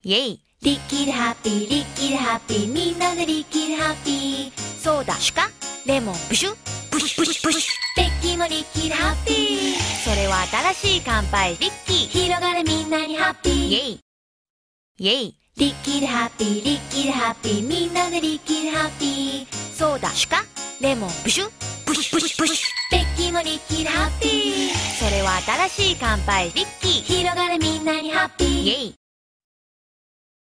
イェイ。 リッキリハッピー、リッキリハッピー、みんなでリッキリハッピー。 そうだ、シュカレモン、ブシュブシュブシュブシュ。 ベッキーもリッキリハッピー。 それは新しい乾杯、リッキー。 広がれみんなにハッピー。 イェイ。イェイ。 リッキリハッピー、リッキリハッピー、みんなでリッキリハッピー。 そうだ、シュカレモン、ブシュブシュブシュブシュ。 ベッキーもリッキリハッピー。 それは新しい乾杯、リッキー。 広がれみんなにハッピー。 イェイ。